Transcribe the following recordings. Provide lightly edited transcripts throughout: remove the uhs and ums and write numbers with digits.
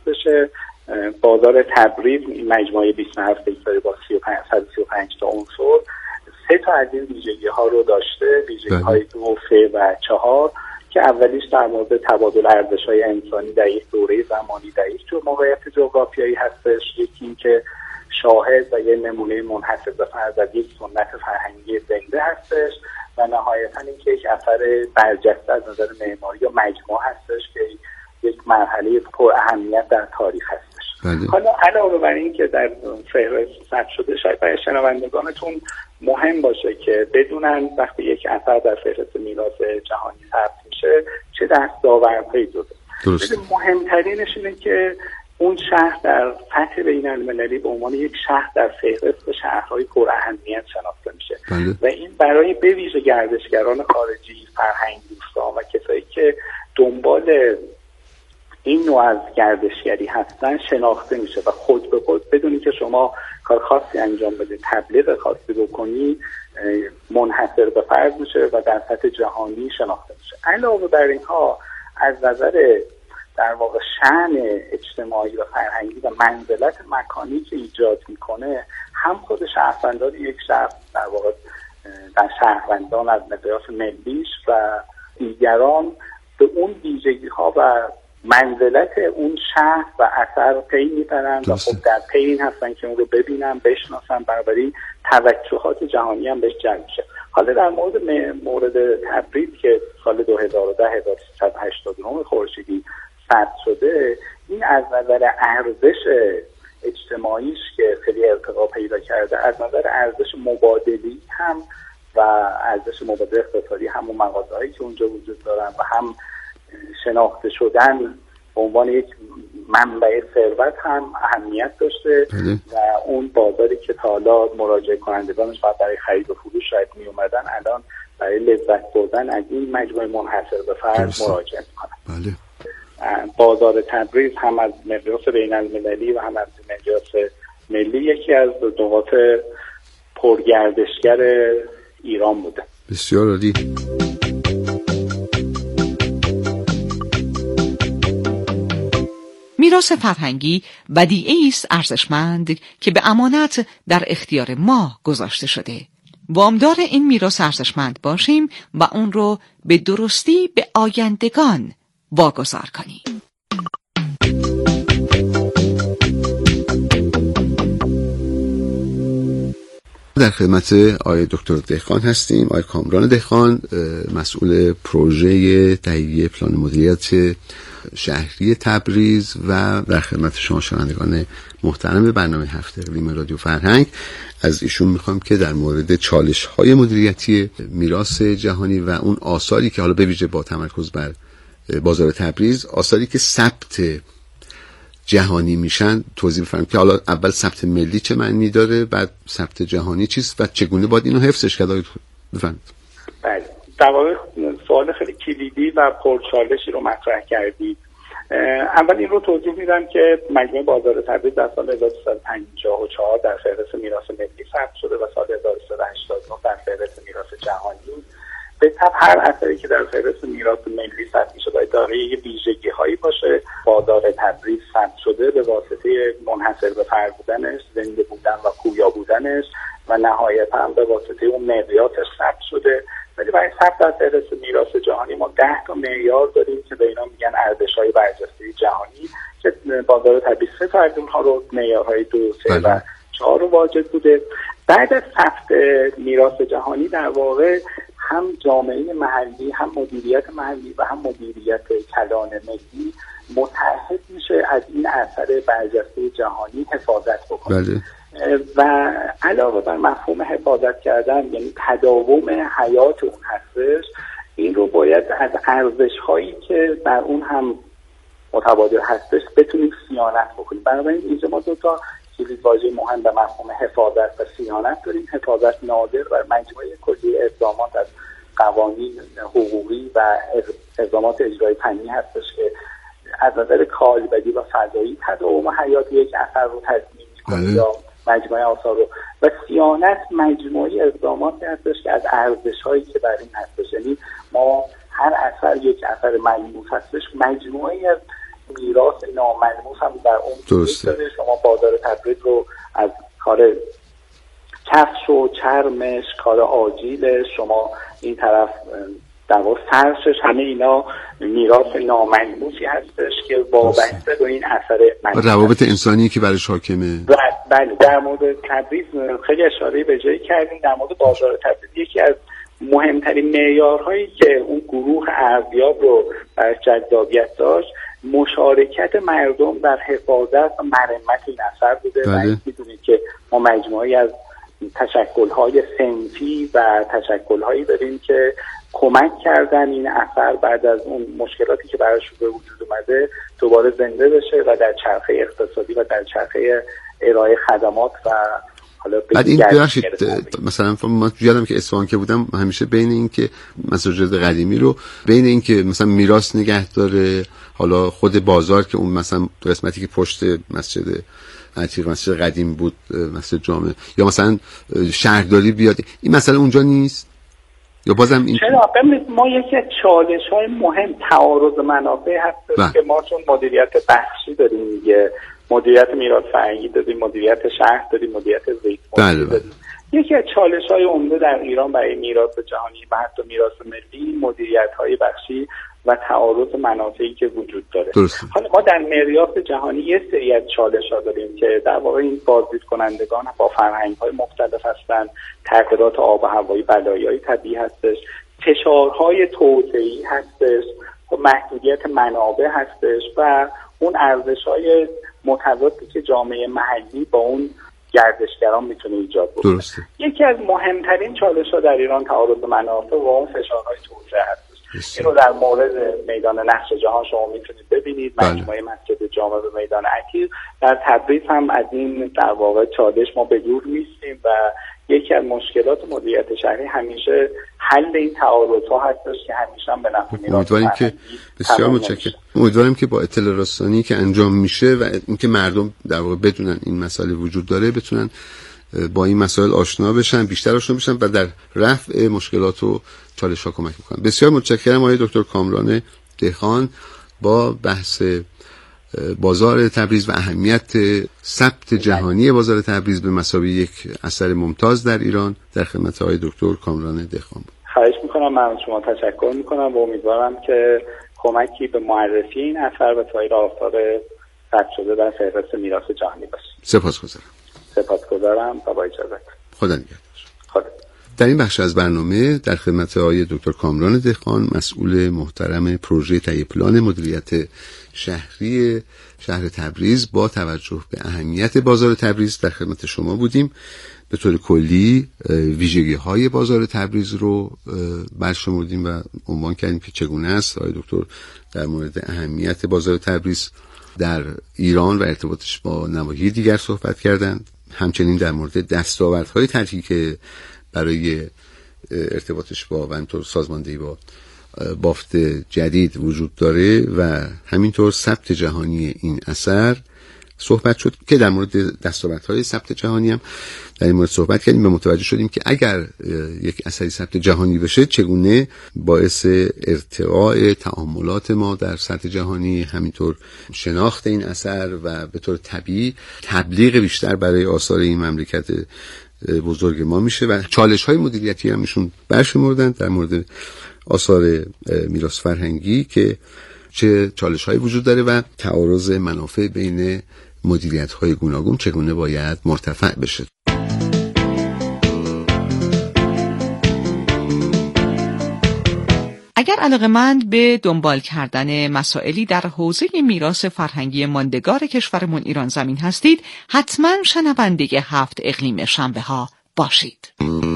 بشه. بازار تبریز این مجموعه 27 هکتاری با 135 تا عنصر 3 تا از این ویژگی‌ها رو داشته، ویژگی‌های 2، 3 و 4 که اولیش در مورد تبادل ارزش‌های انسانی در یک دوره زمانی در یک موقعیت جغرافیایی هستش، یکی این که شاهد و یه نمونه منحصر به فرد از یک سنت فرهنگی زنده هستش و نهایتاً اینکه یک اثر برجسته از نظر معماری یا مجموعه هستش که یک مرحله پر اهمیت در تاریخ هستش. حالا علاوه بر این که در فهرست ثبت شده، شاید برای شنوندگانتون مهم باشه که بدونن وقتی یک اثر در فهرست میراث جهانی ثبت میشه چه دستاوردهایی داره. مهمترینش اینه که اون شهر در سطح بین‌المللی به عنوان یک شهر در فهرست شهرهای پر اهمیت شناخته میشه و این برای به ویژه گردشگران خارجی، فرهنگ دوستان و کسایی که دنبال این نوع از گردشگری هستن شناخته میشه و خود به خود بدونی که شما کار خاصی انجام بدید، تبلیغ خاصی بکنی، منحصر به فرد میشه و در سطح جهانی شناخته میشه. علاوه بر اینها از نظر در واقع شأن اجتماعی و فرهنگی و منزلت مکانی که ایجاد میکنه، هم خود شهروندان یک شهر در واقع در شهروندان از مقیاس ملیش و دیگران به اون ویژگی‌ها و منزلت اون شهر و اثر پی میبرن و خب در پی این هستن که اون رو ببینن، بشناسن، بنابراین توجهات جهانی هم بهش جلب میشه. حالا در مورد تبریز که سال 2010 1389 خورشیدی ثبت شده، این از نظر ارزش اجتماعیش که خیلی ارتقا پیدا کرده، از نظر ارزش مبادلی هم و ارزش مبادله اقتصادی هم و مغازه‌هایی که اونجا وجود دارن و هم شناخته شدن به عنوان یک منبع ثروت هم اهمیت داشته و اون بازاری که تا حالا مراجعه کنندگانش فقط برای خرید و فروش شاید می اومدن الان برای لذت بردن از این مجموعه منحصر به فرد مراجعه میکنن. بازار تبریز هم از مقیاس بین‌المللی و هم از مقیاس ملی یکی از نقاط پرگردشگر ایران بوده. بسیار عالی. میراث فرهنگی ودیعه‌ای است ارزشمند که به امانت در اختیار ما گذاشته شده. وامدار این میراث ارزشمند باشیم و اون رو به درستی به آیندگان واگذار کنیم. در خدمت آقای دکتر دهقان هستیم، آقای کامران دهقان، مسئول پروژه تهیه پلان مدیریت شهری تبریز و در خدمت شما شنوندگان محترم برنامه هفته اقلیم رادیو فرهنگ. از ایشون میخوام که در مورد چالش‌های مدیریتی میراث جهانی و اون آثاری که حالا به ویژه با تمرکز بر بازار تبریز، آثاری که ثبت جهانی میشن توضیح بفرمایید که حالا اول ثبت ملی چه معنی داره، بعد ثبت جهانی چیست و چگونه باید اینو حفظش کرد. بفرمایید. بله، در واقع سوال خیلی کلیدی و پرچالشی رو مطرح کردید. اول این رو توضیح میدم که مجموعه بازار تبریز در سال 1354 در فهرست میراث ملی ثبت شده و سال 1389 در فهرست میراث جهانی. به طب هر اثری که در فهرست میراث ملی ثبت میشه باید دارای ویژگی هایی باشه. بازار تبریز ثبت شده به واسطه منحصر به فرد بودنش، زنده بودن و پویا بودنش و نهایتا هم به واسطه اون معیارش ثبت شده. ولی برای ثبت در فهرست میراث جهانی ما 10 تا معیار داریم که به اینا میگن ارزش‌های برجسته جهانی که بازار تبریز 3 تا از اونها رو معیارهای 2، 3 و 4 رو واجد بوده. بعد از ثبت میراث جهانی در واقع هم جامعه محلی، هم مدیریت محلی و هم مدیریت کلان ملی متعهد میشه از این اثر برجسته جهانی حفاظت بکنه. بله. و علاوه بر مفهوم حفاظت کردن، یعنی تداوم حیات اون هستش، این رو باید از ارزش‌هایی که در اون هم متبادل هستش بتونیم صیانت بکنیم. بنابراین اینجا ما 2 تا کلیدواژه مهم به مفهوم حفاظت و صیانت داریم. حفاظت ناظر بر مجموعه کلی اقدامات از قوانین حقوقی و اقدامات اجرایی فنی هستش که از نظر کالبدی و فضایی تداوم حیات یک اثر رو تضمین می‌کنه یا مجموعه آثار رو، و صیانت مجموعه اقداماتی هستش که از ارزش‌هایی که بر این هستش، یعنی ما هر اثر یک اثر ملموس هستش، مجموعه از میراث ناملموس هم در اون داره. شما بازار تبریز رو از کار کفش و چرمش، کار آجیلش، شما این طرف در واقع فرشش، همه اینا میراث ناملموسی هستش که وابسته به این اثر روابط انسانی که برای حاکمه. بله، در مورد تبریز خیلی اشاره به جایی کردیم. در مورد بازار تبریز یکی از مهمترین معیارهایی که اون گروه ارزیاب رو برای جذابیت داشت مشارکت مردم در حفاظت و مرمت این اثر بوده. بله. و میدونید که ما مجموعی از تشکل‌های صنفی و تشکل‌هایی داریم که کمک کردن این اثر بعد از اون مشکلاتی که براش به وجود اومده دوباره زنده بشه و در چرخه اقتصادی و در چرخه ارائه خدمات و حالا بعد این ببخشید مثلا من یادم که اصفهان که بودم همیشه بین این که مساجد قدیمی رو بین این که مثلا میراث نگه داره، حالا خود بازار که اون مثلا قسمتی که پشت مسجد عتیق مسجد قدیم بود، مسجد جامع، یا مثلا شهرداری بیاد، این مسئله اونجا نیست یا بازم این؟ چرا؟ ما یکی از چالش‌های مهم تعارض منافع هست که ما چون مدیریت بخشی داریم دیگه، مدیریت میراث فرهنگی داریم، مدیریت شهر داریم، مدیریت زیت داریم. یکی از چالش‌های عمده در ایران برای میراث جهانی و حتی میراث ملی مدیریت‌های بخشی و تعارض منافعی که وجود داره. حالا ما در میراث جهانی یه سری از چالش‌ها داریم که در واقع این بازدید کنندگان با فرهنگ‌های مختلف هستن، تغییرات آب و هوایی، بلایای طبیعی هستش، فشارهای توسعه‌ای هستش، محدودیت منابع هستش و اون ارزش‌های متضادی که جامعه محلی با اون گردشگران میتونه ایجاد بکنه. یکی از مهمترین چالش‌ها در ایران تعارض منافع و اون فشارهای توسعه هست. اینو در مورد میدان نقش جهان شما میتونید ببینید، مجموعه مسجد جامع به میدان عتیق. در تبریز هم از این در واقع چالش ما به دور نیستیم و یکی از مشکلات مدیریت شهری همیشه حل این تعارض‌ها هستش که همیشه هم به نفع میراث. امیدواریم که بسیار متشکرم. امیدواریم که با اطلاع رسانی که انجام میشه و اینکه مردم در واقع بدونن این مسئله وجود داره بتونن با این مسائل آشنا بشن، بیشتر آشنا بشن و در رفع مشکلات و چالش‌ها کمک میکنن. بسیار متشکرم آقای دکتر کامران دهقان با بحث بازار تبریز و اهمیت ثبت جهانی بازار تبریز به مثابه یک اثر ممتاز در ایران در خدمت آقای دکتر کامران دهقان بود. خواهش میکنم. من از شما تشکر میکنم و امیدوارم که کمکی به معرفی این اثر و تغییر آثار ثبت شده در فهرست میراث جهانی باشه. سپاسگزارم و با اجازت. خدا نگهدار. در این بخش از برنامه در خدمت آقای دکتر کامران دهقان مسئول محترم پروژه تهیه پلان مدیریت شهری شهر تبریز با توجه به اهمیت بازار تبریز در خدمت شما بودیم. به طور کلی ویژگی‌های بازار تبریز رو برشمردیم و عنوان کردیم که چگونه است. آقای دکتر در مورد اهمیت بازار تبریز در ایران و ارتباطش با نواحی دیگر صحبت کردند. همچنین در مورد دستاوردهای طرحی که برای ارتباطش با و همینطور سازماندهی با بافت جدید وجود داره و همینطور ثبت جهانی این اثر صحبت شد که در مورد دستاوردهای ثبت جهانی هم در این مورد صحبت کردیم و متوجه شدیم که اگر یک اثری ثبت جهانی بشه چگونه باعث ارتقاء تعاملات ما در سطح جهانی، همینطور شناخت این اثر و به طور طبیعی تبلیغ بیشتر برای آثار این مملکت بزرگ ما میشه و چالش‌های مدیریتی هم ایشون برشمردن در مورد آثار میراث فرهنگی که چه چالش‌هایی وجود داره و تعارض منافع بین مدیریت‌های گوناگون چگونه باید مرتفع بشه. اگر علاقه‌مند به دنبال کردن مسائلی در حوزه میراث فرهنگی ماندگار کشورمون ایران زمین هستید، حتما شنونده 7 اقلیم شنبه‌ها باشید.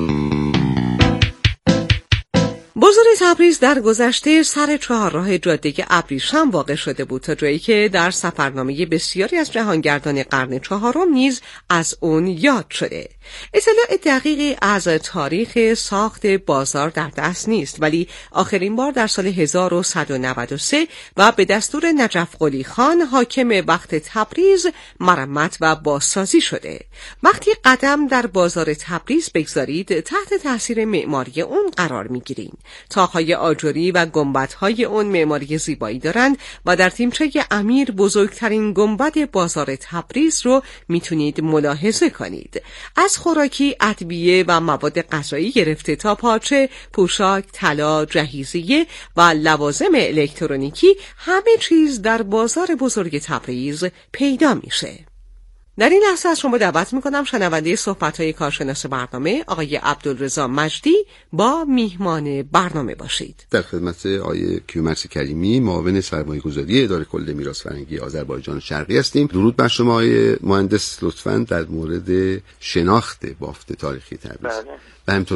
بازار تبریز در گذشته سر چهارراه جاده ابریشم واقع شده بود تا جایی که در سفرنامه بسیاری از جهانگردان قرن 4 نیز از اون یاد شده. اطلاع دقیقی از تاریخ ساخت بازار در دست نیست، ولی آخرین بار در سال 1193 و به دستور نجف قلی خان حاکم وقت تبریز مرمت و بازسازی شده. وقتی قدم در بازار تبریز بگذارید تحت تاثیر معماری اون قرار میگیرین. طاق‌های آجری و گنبدهای اون معماری زیبایی دارند و در تیمچه امیر بزرگترین گنبد بازار تبریز رو میتونید ملاحظه کنید. از خوراکی، ادویه و مواد غذایی گرفته تا پارچه، پوشاک، طلا، جهیزیه و لوازم الکترونیکی همه چیز در بازار بزرگ تبریز پیدا میشه. در این لحظه از شما دعوت میکنم شنونده صحبت‌های کارشناس برنامه آقای عبدالرضا مجدی با میهمان برنامه باشید. در خدمت آقای کیومرث کریمی، معاون سرمایه‌گذاری اداره کل میراث فرهنگی آذربایجان شرقی هستیم. درود بر شما آقای مهندس. لطفاً در مورد شناخت بافت تاریخی تبریز و همینطور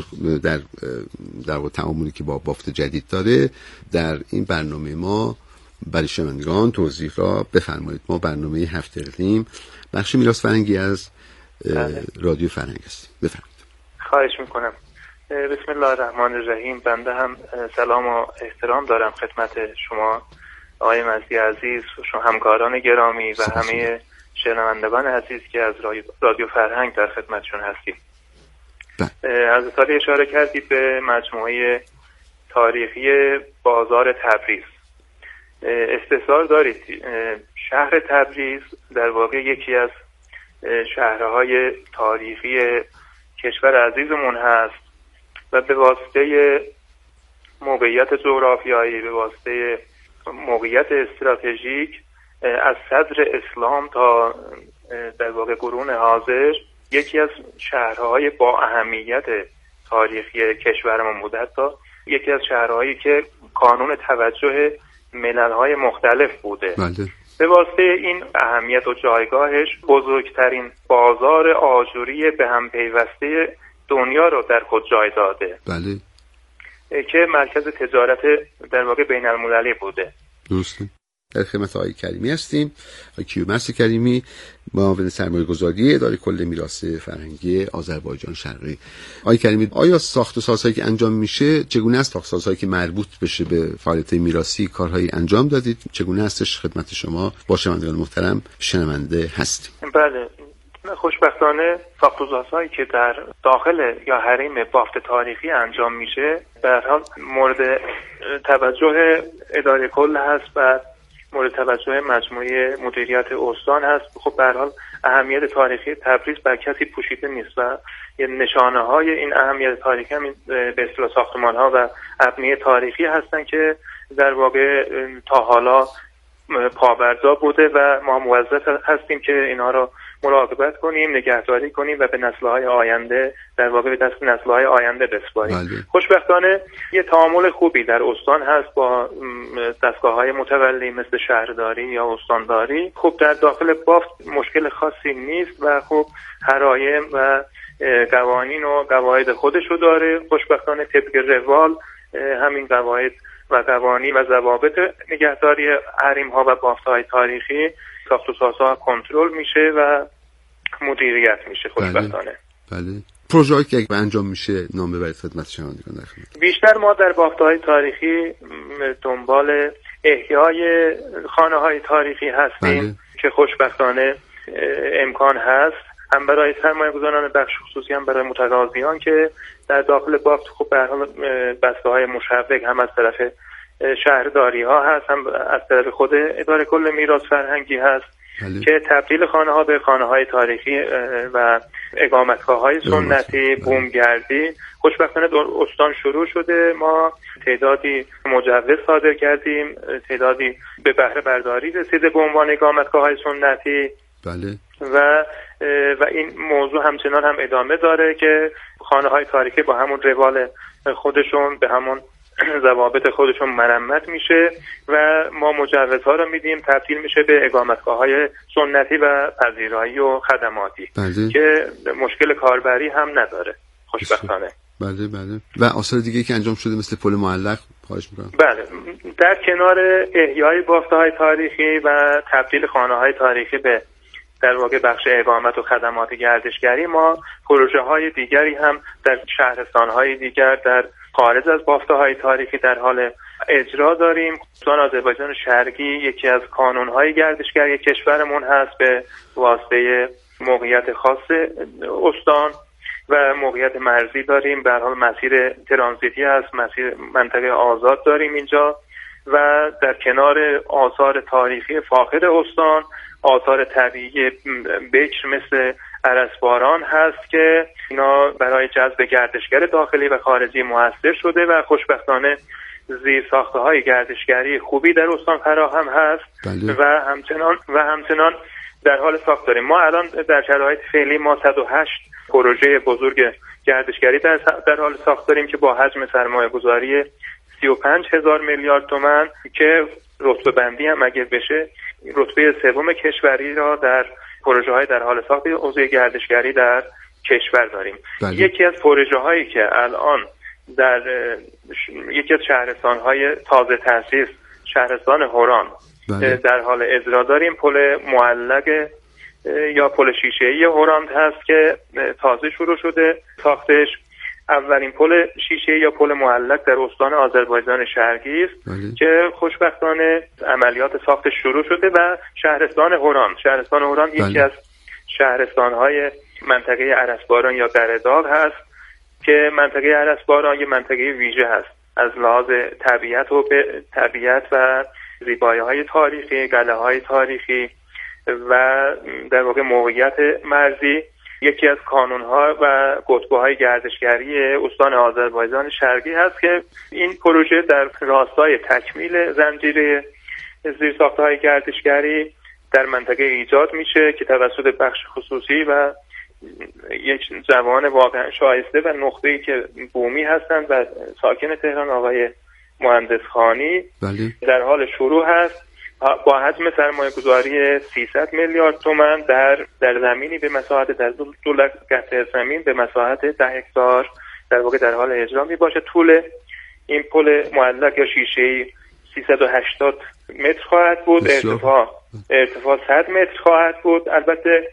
در تعاملی که با بافت جدید داره در این برنامه ما برای شنوندگان توضیح را بفرمایید. ما برنامه هفت اقلیم بخش میراث فرهنگی از رادیو فرهنگ هستیم. بفرمایید. خواهش میکنم. بسم الله الرحمن الرحیم. بنده هم سلام و احترام دارم خدمت شما آقای مجدی عزیز و شما همکاران گرامی و همه شنوندگان عزیز که از رادیو فرهنگ در خدمتشون هستیم. حضرت عالی اشاره کردید به مجموعه تاریخی بازار تبریز. استحضار دارید شهر تبریز در واقع یکی از شهرهای تاریخی کشور عزیزمون هست و به واسطه موقعیت جغرافیایی، به واسطه موقعیت استراتژیک از صدر اسلام تا در واقع قرون حاضر یکی از شهرهای با اهمیت تاریخی کشورمون بوده، حتی یکی از شهرهایی که کانون توجه ملل‌های مختلف بوده. بله. به واسطه این اهمیت و جایگاهش بزرگترین بازار آجوری به هم پیوسته دنیا رو در خود جای داده. بله. که مرکز تجارت در واقع بین المللی بوده. درسته. در خدمت آقای کریمی هستیم. آقای کیومرث کریمی، معاون سرمایه‌گذاری اداره کل میراث فرهنگی آذربایجان شرقی. آقای کریمی، آیا ساخت و سازهایی که انجام میشه چگونه است؟ ساخت و سازهایی که مربوط بشه به فعالیت میراثی کارهایی انجام دادید، چگونه هستش؟ خدمت شما با شنوندگان محترم شنونده هستیم. بله، خوشبختانه ساخت و سازهایی که در داخل یا حریم بافت تاریخی انجام میشه به هر حال مورد توجه اداره کل هست و مورد توجه مجموعه مدیریت استان هست. خب به هر حال اهمیت تاریخی تبریز بر کسی پوشیده نیست و نشانه های این اهمیت تاریخی همین به اصطلاح ساختمان ها و ابنیه تاریخی هستن که در واقع تا حالا پابرجا بوده و ما موظف هستیم که اینها رو مراقبت کنیم، نگهداری کنیم و به نسل‌های آینده در واقع به دست نسل‌های آینده بسپاریم. خوشبختانه یه تعامل خوبی در استان هست با دستگاه‌های متولی مثل شهرداری یا استانداری. خب در داخل بافت مشکل خاصی نیست و خب حرایم و قوانین و قواعد خودشو داره. خوشبختانه طبق روال همین قواعد و قوانین و ضوابط نگهداری حریم‌ها و بافت‌های تاریخی ساخت و سازها کنترل میشه و مدیریت میشه. خوشبختانه. بله. پروژه‌ای که انجام میشه نام ببرید خدمت شنوندگان. بیشتر ما در بافت‌های تاریخی دنبال احیای خانه‌های تاریخی هستیم. بله. که خوشبختانه امکان هست هم برای سرمایه‌گذاران بخش خصوصی هم برای متقاضیان که در داخل بافت خب به هر حال بسته‌های مشوق هم از طرف شهرداری ها هست هم از طرف خود اداره کل میراث فرهنگی هست. بله. که تبدیل خانه ها به خانه های تاریخی و اقامتگاه های سنتی بومگردی خوشبختانه در استان شروع شده. ما تعدادی مجوز صادر کردیم، تعدادی به بهره برداری رسیده به عنوان اقامتگاه های سنتی. بله. و این موضوع همچنان هم ادامه داره که خانه های تاریخی با همون روال خودشون به همون ضوابط خودشون مرمت میشه و ما مجوزها رو میدیم تبدیل میشه به اقامتگاه‌های سنتی و پذیرایی و خدماتی. بله. که مشکل کاربری هم نداره خوشبختانه. بله بله. و آثار دیگه که انجام شده مثل پل معلق خواهش میکنم. بله، در کنار احیای بافت‌های تاریخی و تبدیل خانه‌های تاریخی به در واقع بخش اقامت و خدمات گردشگری ما پروژه‌های دیگری هم در شهرستان‌های دیگر در خارج از بافته‌های تاریخی در حال اجرا داریم. استان آذربایجان شرقی یکی از کانون‌های گردشگری کشورمون هست به واسطه موقعیت خاص استان و موقعیت مرزی داریم. به هر حال مسیر ترانزیتی هست، مسیر منطقه آزاد داریم اینجا و در کنار آثار تاریخی فاخر استان آثار طبیعی بکر مثل ارسباران هست که اینا برای جذب گردشگر داخلی و خارجی موثر شده و خوشبختانه زیرساخته‌های گردشگری خوبی در استان فراهم هست. بله. و همچنان در حال ساخت داریم. ما الان در شرایط فعلی ما 108 پروژه بزرگ گردشگری در حال ساخت داریم که با حجم سرمایه‌گذاری 35,000 میلیارد تومان که رتبه بندی هم اگه بشه رتبه سوم کشوری را در پروژه‌های در حال ساخت حوزه گردشگری در کشور داریم. بله. یکی از پروژه‌هایی که الان در یکی از شهرستان‌های تازه تأسیس شهرستان هران بله. در حال اجرا داریم، پل معلق یا پل شیشه‌ای هران هست که تازه شروع شده ساختش. اولین پل شیشه‌ای یا پل معلق در استان آذربایجان شرقی است که خوشبختانه عملیات ساختش شروع شده و شهرستان هران یکی از شهرستان‌های منطقه ارسباران یا دره داغ هست که منطقه ارسباران یه منطقه ویژه هست از لحاظ طبیعت و زیبایی‌های تاریخی، قلعه‌های تاریخی و در واقع موقعیت مرزی. یکی از کانون‌ها و قطبه‌های گردشگری استان آذربایجان شرقی هست که این پروژه در راستای تکمیل زنجیره زیرساخت‌های گردشگری در منطقه ایجاد میشه که توسط بخش خصوصی و یک جوان واقعا شایسته و نخبه‌ای که بومی هستند و ساکن تهران آقای مهندس خانی بله. در حال شروع هست با حجم سرمایه‌گذاری 300 میلیارد تومان در زمینی به مساحت در 2 قطعه زمین به مساحت 10 هکتار در واقع در حال اجرا می باشه. طول این پل معلق یا شیشه‌ای 380 متر خواهد بود، ارتفاع 100 متر خواهد بود. البته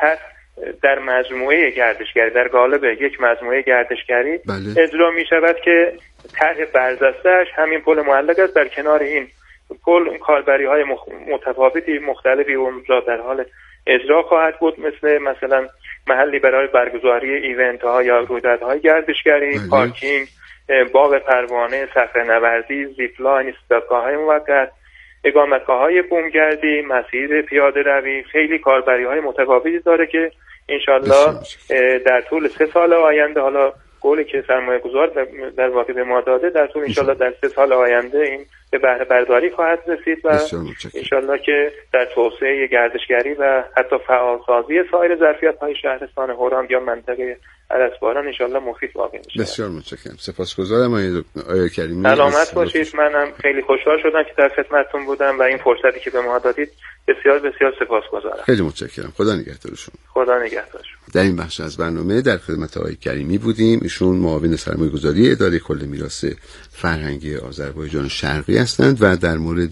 در مجموعه گردشگری در قالب یک مجموعه گردشگری بله. اجرا می شود که طرح برجسته‌اش همین پل معلق است. در کنار این پل کاربری‌های متفاوتی مختلفی اونجا در حال اجرا خواهد بود، مثلا محلی برای برگزاری ایونت‌ها یا رویدادهای گردشگری، پارکینگ، باغ پروانه، صخره‌نوردی، زیپلاین، ایستگاه‌های موقت، اقامتگاه‌های بومگردی، مسیر پیاده روی، خیلی کاربری‌های متفاوتی داره که انشالله در طول 3 سال آینده، حالا قولی که سرمایه‌گذار در واقع به ما داده، در طول انشالله در 3 سال آینده این به بهره برداری خواهد رسید و انشالله که در توسعه گردشگری و حتی فعالسازی سایر ظرفیت‌های شهرستان هران یا منطقه ارسباران انشالله مفید واقع میشه. بسیار متشکرم. سپاسگزارم آقای کریمی. سلامت باشید. منم خیلی خوشحال شدم که در خدمتتون بودم و این فرصتی که به ما دادید بسیار بسیار سپاسگزارم. خیلی متشکرم. خدا نگهدار شما. خدا نگهدار شما. در این بخش از برنامه در خدمت آقای کریمی بودیم. ایشون معاون سرمایه‌گذاری اداره کل میراث فرهنگی آذربایجان شرقی هستند و در مورد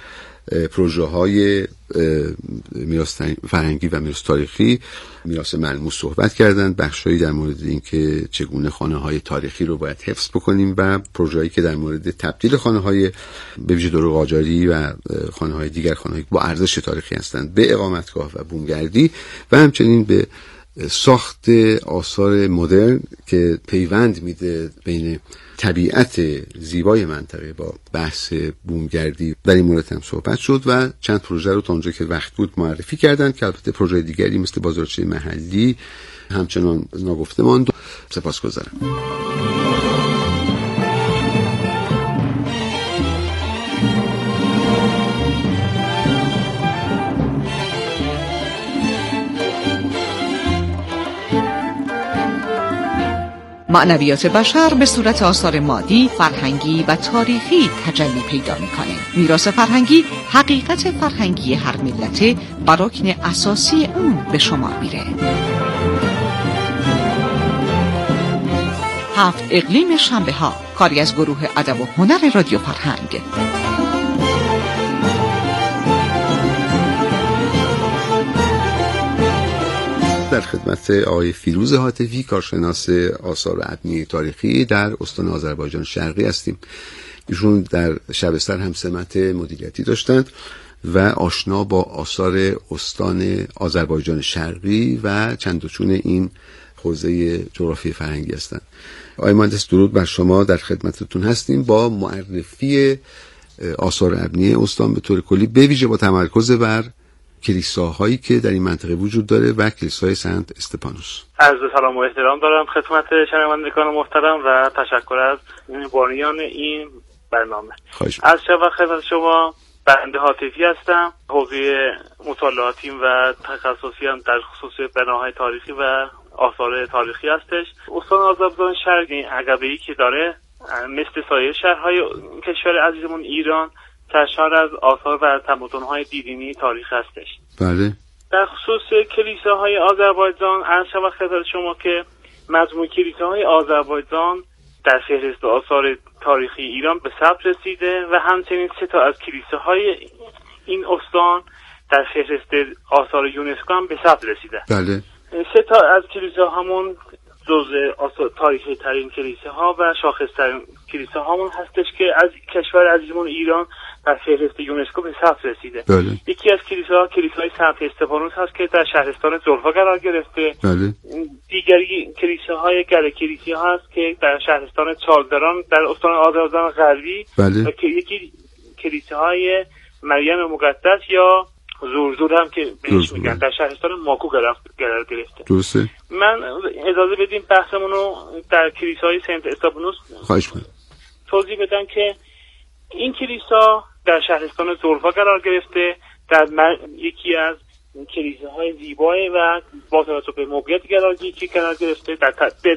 پروژه‌های میراث فرهنگی و میراث تاریخی، میراث ملموس صحبت کردند. بخشایی در مورد اینکه چگونه خانه‌های تاریخی رو باید حفظ بکنیم و پروژه‌ای که در مورد تبدیل خانه‌های به ویژه دور قاجاری و خانه‌های دیگر، خانه‌های با ارزش تاریخی هستند، به اقامتگاه و بومگردی و همچنین به ساخت آثار مدرن که پیوند میده بین طبیعت زیبای منطقه با بحث بومگردی. در این مورد هم صحبت شد و چند پروژه رو تا اونجا که وقت بود معرفی کردن که البته پروژه دیگری مثل بازارچه محلی همچنان ناگفته ماند. سپاسگزارم. معنویات بشر به صورت آثار مادی، فرهنگی و تاریخی تجلی پیدا می‌کنه. میراث فرهنگی حقیقت فرهنگی هر ملت و رکن اساسی اون به شمار میره. 7 اقلیم شنبه‌ها، کاری از گروه ادب و هنر رادیو فرهنگ. در خدمت آقای فیروز هاتفی، کارشناس آثار و ابنیه تاریخی در استان آذربایجان شرقی هستیم. ایشون در شبستر هم سمت مدیریتی داشتند و آشنا با آثار استان آذربایجان شرقی و چند و چون این حوزه جغرافی فرهنگی هستند. آقای مهندس درود بر شما، در خدمتتون هستیم با معرفی آثار ابنی استان به طور کلی، به ویژه با تمرکز بر کلیساهایی که در این منطقه وجود داره و کلیسای سنت استفانوس. عرض سلام و احترام دارم خدمت شنوندگان محترم و تشکر از بانیان این برنامه. از شب خدمت شما، بنده حاطفی هستم. حوزه مطالعاتیم و تخصصیم در خصوص بناهای تاریخی و آثار تاریخی هستش. استان آذربایجان شرقی عقبه‌ای که داره مثل سایر شهرهای کشور عزیزمون ایران سرشار از آثار و تمدن‌های دیرینه تاریخ هستش. بله. در خصوص کلیساهای آذربایجان عرض شود خدمت شما که مجموع کلیساهای آذربایجان در فهرست آثار تاریخی ایران به ثبت رسیده و همچنین 3 از کلیساهای این استان در فهرست آثار یونسکو هم به ثبت رسیده. بله. 3 از کلیساهامون جزء تاریخی ترین کلیساها و شاخص ترین کلیساهامون هستش که از کشور عزیزمون ایران در فهرست یونسکو به ثبت رسیده. بله. یکی از کلیسای سنت استفانوس هست که در شهرستان زلفا قرار گرفته. بله. دیگری کلیساهای گله کلیسا هست که در شهرستان چالدران در استان آذربایجان غربی. بله. و یکی کلیساهای مریم مقدس یا زورزور هم که بهش میگن در شهرستان ماکو قرار گرفته. درسته. من اجازه بدیم بحثمون رو در کلیسای سنت استفانوس توضیح بدم که این کلیسا در شهرستان زلفا قرار گرفته، در یکی از کلیساهای زیبای و با توجه به موقعیت قرار گرفته در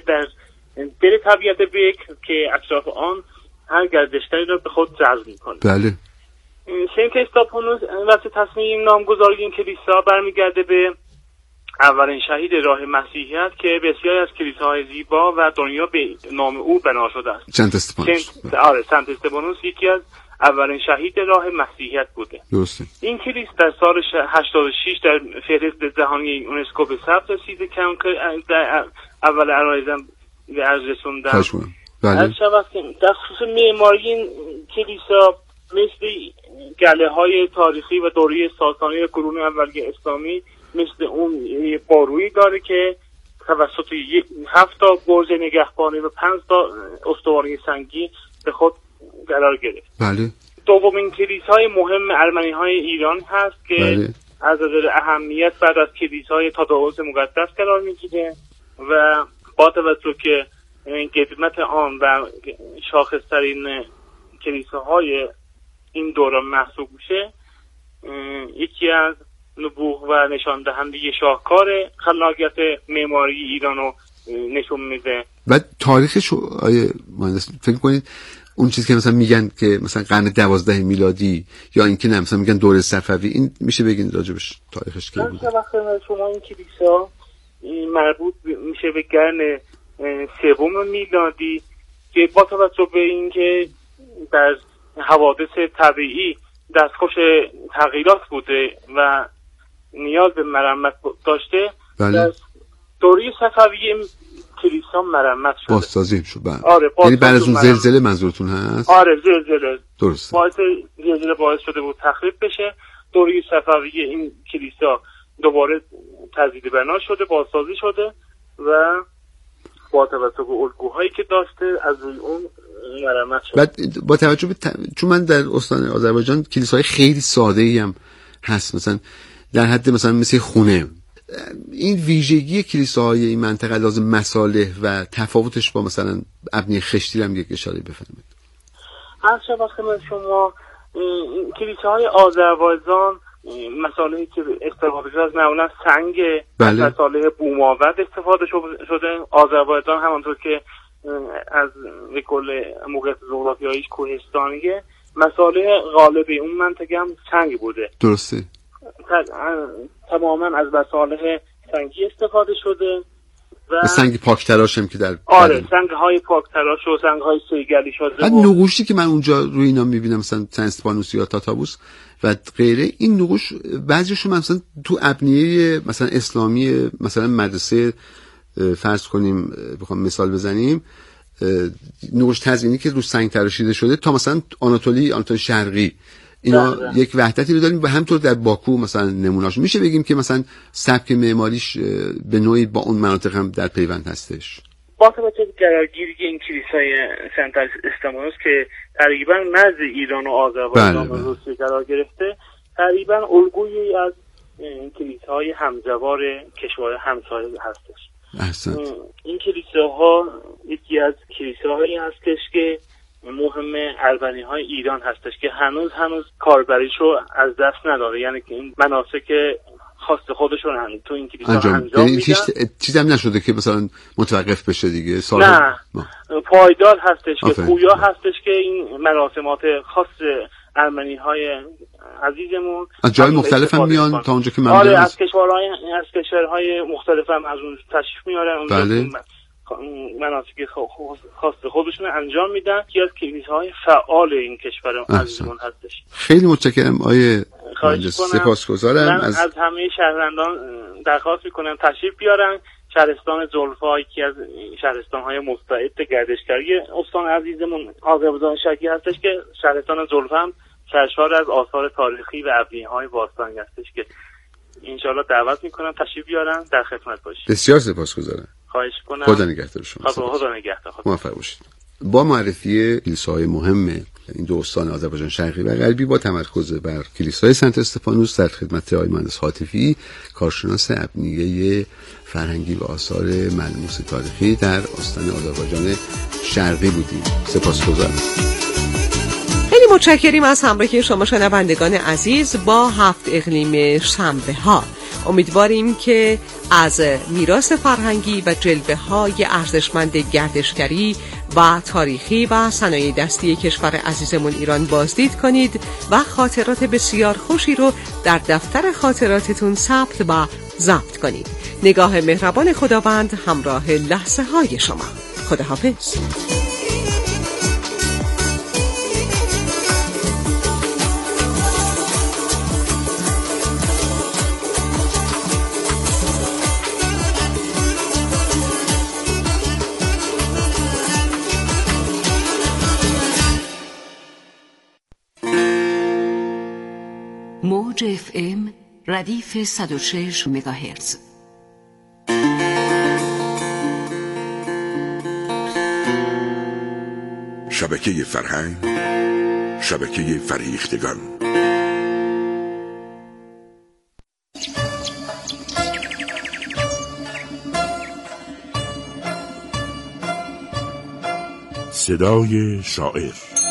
دل طبیعت بکر که اطراف آن هر گردشگری را به خود جذب می‌کنه. بله. سنت استفانوس واسه تصمیم نامگذاری این کلیسا برمیگرده به اولین شهید راه مسیحیت که بسیاری از کلیساهای زیبا و دنیا به نام او بنا شده است. سنت استفانوس. سنت استفانوس یکی از اولین شهید راه مسیحیت بوده. درسته. این کلیسا در سال 86 در فهرست جهانی یونسکو به ثبت رسیده که در اول عرایزم به عرض رسوندم. بله. در خصوص معماری این کلیسا مثل گله های تاریخی و دوره ساسانی قرون اولیه اسلامی مثل اون بارویی داره که توسط 7 برج نگهبانی و 5 استوانه سنگی به خود قرار گرفت. بله. دومین کلیسای مهم ارمنی‌های ایران هست که بله. از نظر اهمیت بعد از کلیسای تادائوس مقدس قرار میگیره و با توجه که قدمت آن و شاخص‌ترین کلیساهای این دوران محسوب میشه، یکی از نبوغ و نشان دهنده شاهکار خلاقیت معماری ایران رو نشون میده. و تاریخش آیه مهندس فکر کنید اون چیزی که مثلا میگن که مثلا قرن 12 میلادی یا اینکه نه مثلا میگن دوره صفوی، این میشه بگین راجبش تاریخش کی بوده؟ شما این کلیسا مربوط میشه به قرن 3 میلادی که با توجه به اینکه در حوادث طبیعی دستخوش تغییرات بوده و نیاز به مرمت داشته. بله. در دوره صفوی کلیسا مرمت شده، بازسازی شد. آره، یعنی بعد از اون زلزله منظورتون هست؟ آره، زلزله درست. زلزله باعث شده بود تخریب بشه. دوره صفوی این کلیسا دوباره تجدید بنا شده، بازسازی شده و با توجه به الگوهایی که داشته از روی اون مرمت شده. بعد با توجه به چون من در استان آذربایجان کلیساهای خیلی ساده‌ای هم هست، مثلا در حد مثل خونه، این ویژگی کلیساهای این منطقه لازم مصالح و تفاوتش با مثلا ابنیه خشتی هم یک اشاره بفرمایید. هر شب خدمت شما کلیساهای آذربایجان مصالحی که استفاده شده از معمولا سنگ، بله. مصالح بوم‌آور استفاده شده. آذربایجان همانطور که از به کل موقعیت جغرافیاییش کوهستانیه، مصالح غالب اون منطقه هم سنگ بوده. درسته. تماما از مصالح سنگی استفاده شده و سنگ پاک تراش هم که در سنگ‌های پاک تراش و سنگ‌های سیگلی شده. بعد نقوشی که من اونجا روی اینا می‌بینم مثلا سن استفانوس یا تاتابوس و غیره، این نقوش بعضیشون مثلا تو ابنیه مثلا اسلامی مثلا مدرسه فرض کنیم بخوام مثال بزنیم، نقوش تزئینی که رو سنگ تراشیده شده، تا مثلا آناتولی شرقی اینا یک وحدتی رو داریم و همطور در باکو مثلا نمونه‌اش میشه بگیم که مثلا سبک معماریش به نوعی با اون مناطق هم در پیوند هستش. با توجه به قرارگیری این کلیسای سنت استفانوس که تقریبا مرز ایران و آذربایجان و روسیه قرار گرفته، تقریبا الگویی از کلیساهای همجوار کشورهای همسایه هستش. این کلیساها یکی از کلیساهایی هستش که مهم ارمنی‌های ایران هستش که هنوز کاربریشو از دست نداره، یعنی که این مناسک خاص خودشون هم تو این کلیسا انجام میدن. هیچ چیزی هم نشده که مثلا متوقف بشه دیگه؟ نه پایدار هستش که پویا هستش که این مراسمات خاص ارمنی‌های عزیزمون از جای مختلف هم میان تا اونجا که من آره از کشورهای مختلف هم از اون تشریف میارن. بله. مناسک خاص خودشون انجام میدن که از کلیساهای فعال این کشور عزیزمون هستش. خیلی متشکرم آیه مهندس، سپاسگزارم. من از همه شهروندان درخواست میکنم تشریف بیارن. شهرستان زلفا یکی از شهرستان‌های مستعد گردشگری استان عزیزمون آذربایجان شرقی هستش که شهرستان زلفا هم سرشار از آثار تاریخی و ابنیه‌های باستانی هستش که انشالله دعوت میکنم تشریف بیارن، در خدمت باشید. بسیار سپاسگزارم. خواهش کنم. خدا نگهدار شما. خدا نگهدار. موفق باشید. با معرفی کلیساهای مهم این دو استان آذربایجان شرقی و غربی با تمرکز بر کلیسای سنت استفانوس در خدمت آقای مهندس حاتفی، کارشناس ابنیه فرهنگی و آثار ملموس تاریخی در استان آذربایجان شرقی بودیم. سپاسگزارم. خیلی متشکریم از همراهی شما شنوندگان عزیز با 7 اقلیم شنبه ها. امیدواریم که از میراث فرهنگی و جلوه‌های ارزشمند گردشگری و تاریخی و صنایع دستی کشور عزیزمون ایران بازدید کنید و خاطرات بسیار خوشی رو در دفتر خاطراتتون ثبت و ضبط کنید. نگاه مهربان خداوند همراه لحظه های شما. خداحافظ. موج FM ردیف 106 مگاهرتز. شبکه فرهنگ، شبکه فریختگان. صدای شاعر.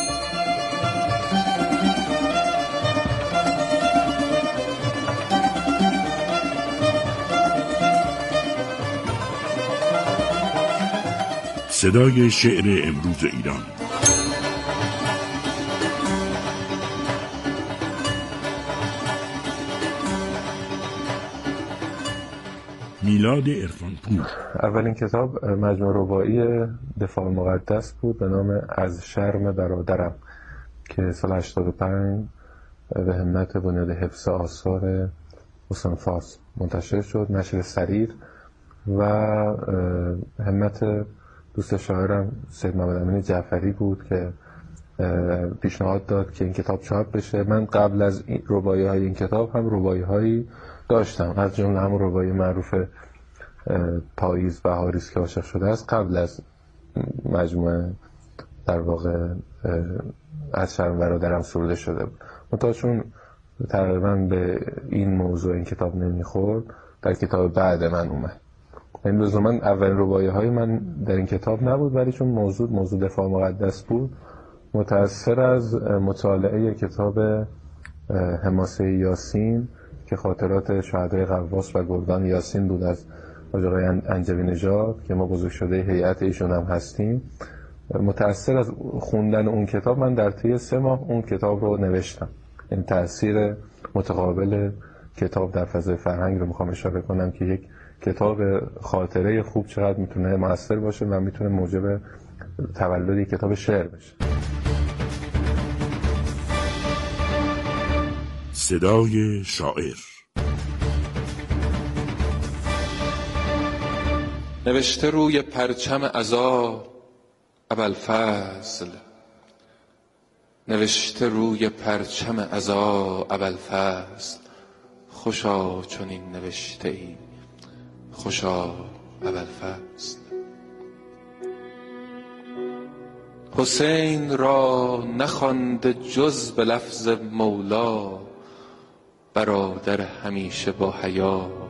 صدای شعر امروز ایران. میلاد عرفانپور. اولین کتاب مجموعه رباعی دفاع مقدس بود به نام از شرم برادرم که سال 85 به همت بنیاد حفظ آثار حسین فارس منتشر شد، نشر سریر، و همت دوست شاعرم سید محمد امین جعفری بود که پیشنهاد داد که این کتاب چاپ بشه. من قبل از رباعی های این کتاب هم رباعی هایی داشتم، از جمله هم رباعی معروف پاییز بهاریست که عاشق شده است قبل از مجموعه در واقع از شرم برادرم سروده شده بود. منتها چون تقریبا به این موضوع این کتاب نمیخورد در کتاب بعد من اومد. این لزوما اولین رباعی های من در این کتاب نبود، ولی چون موضوع دفاع مقدس بود متأثر از مطالعه کتاب حماسه یاسین که خاطرات شهدای غواص و گردان یاسین بود از آقای انجوی نژاد که ما بزرگ شده هیئت ایشون هم هستیم، متأثر از خوندن اون کتاب من در طی 3 ماه اون کتاب رو نوشتم. این تأثیر متقابل کتاب در فضای فرهنگ رو میخوام اشاره کنم که یک کتاب خاطره خوب چقدر میتونه مؤثر باشه و میتونه موجب تولد یک کتاب شعر بشه. صدای شاعر. نوشته روی پرچم عزا ابوالفضل، نوشته روی پرچم عزا ابوالفضل، خوشا چنین نوشته ای خوشا ابوالفضل. حسین را نخوانده جز به لفظ مولا، برادر همیشه با حیا